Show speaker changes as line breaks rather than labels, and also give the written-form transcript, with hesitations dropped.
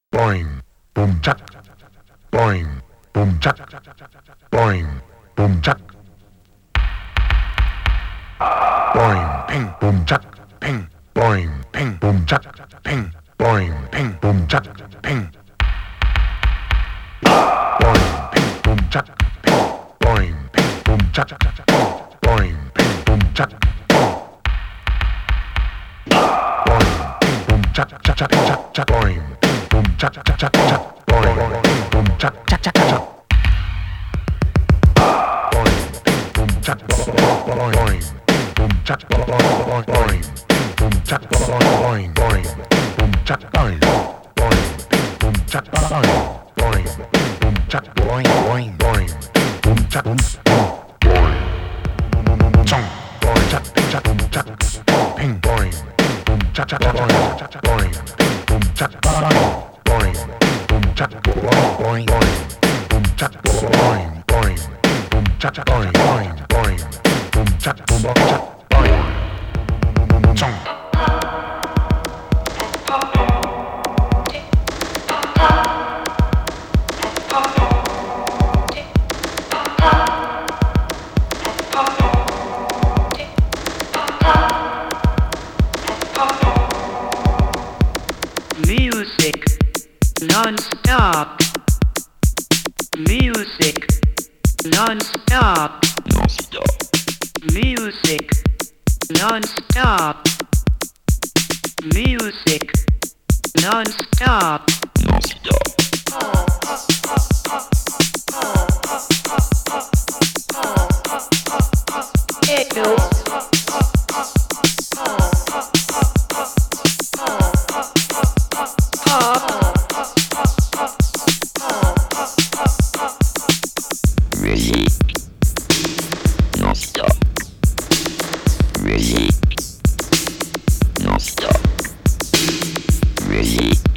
boing, boom chuck, boing, boom chuck, boing, boom chuck, boing, ping, boom chuck, ping, boing, ping, boom chuck, ping, boing, ping, boom chuck, ping, boing, ping, boom chuck, ping, boing, ping, boom chuck, boing, ping, boom chuck, boing, ping, boom chuck, chuck, chuck, chuck, chuck, boing, ping, boom chuck, chuck, chuck, chuck, boing, ping, boom chuck, chuck, chuck, chuck, boing, ping, boom chuck, boing, ping, boom chuck, boing, boing, ping, boom chuck, boing, boing, ping, boom chuck, boing, boing, ping, boom chuck, boing, boing, ping, boom chuck, boing, boing, boing, ping, boom chuck, boom, boing, chong, boing, chuck, chuck, boom chuck, ping, boing, ping, boom chuck, chuck, chuck, boing, ping, boom chuck, boing, boing, ping, boom chuck, boing, boing, boing, ping, boom chuck, boing, boing, ping, boom chuck, boing, boing, boing, ping, boom chuck, boom, chuck, boing, chong.
Music non-stop. Music non-stop. Music non-stop. Music non-stop. Echo.
Non-stop. Music non-stop. Music